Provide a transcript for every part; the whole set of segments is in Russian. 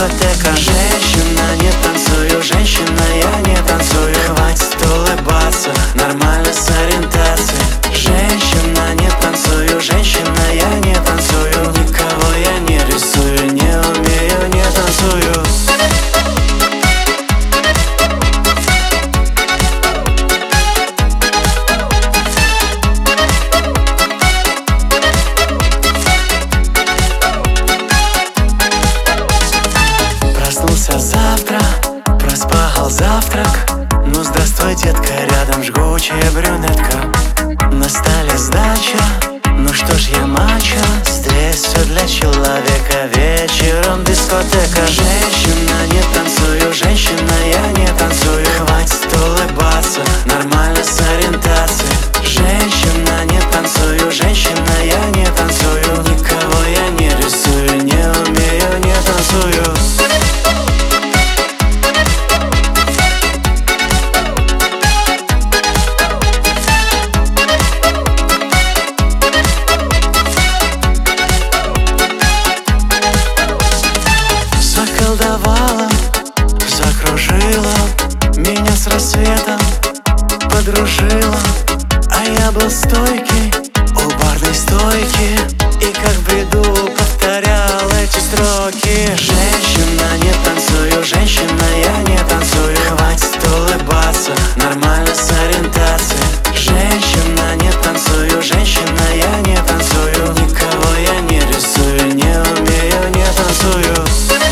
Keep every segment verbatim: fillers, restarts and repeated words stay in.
дискотека. Женщина, не танцую, женщина, я не танцую. Хватит улыбаться, нормально с ориентацией. Женщина, не танцую, женщина, я не танцую. Никого я не рисую, не умею, не танцую. Проснулся завтра, проспал завтрак. Ну здравствуй, детка, рядом жгучая брюнетка. На столе сдача, ну что ж я мачо. Здесь все для человека, вечером дискотека. Женщина, не танцую, женщина, я не танцую. Хватит улыбаться, нормально с ориентацией. Женщина, не танцую, женщина, я не танцую. Никого я не рисую, не умею, не танцую. Заколдовала, закружила, меня с рассветом подружила. А я был стойкий у барной стойки, и как в бреду повторял эти строки. Женщина, не танцую, женщина, я не танцую. Хватит улыбаться, нормально с ориентацией. Женщина, не танцую, женщина, я не танцую. Никого я не рисую, не умею, не танцую.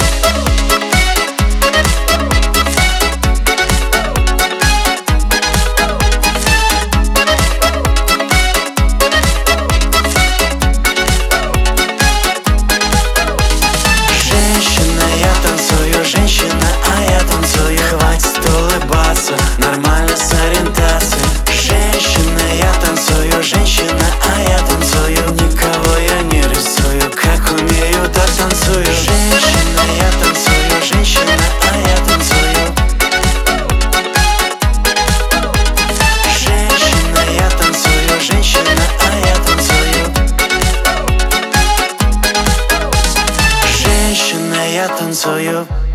Женщина, а я танцую, хватит улыбаться, нормально с ориентацией. Женщина, я танцую, женщина, а я танцую. Никого я не рисую, как умею, так танцую. Женщина, я танцую, женщина, а я танцую. Женщина, я танцую, женщина, а я танцую. Женщина, я танцую.